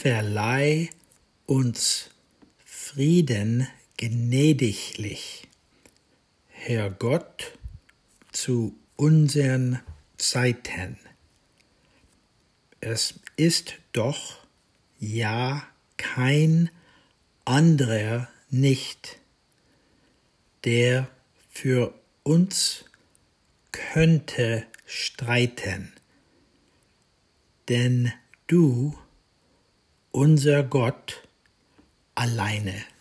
verleih uns Frieden gnädiglich, Herr Gott, zu unseren Zeiten. Es ist doch ja kein anderer nicht, der für uns könnte streiten, denn du, unser Gott, alleine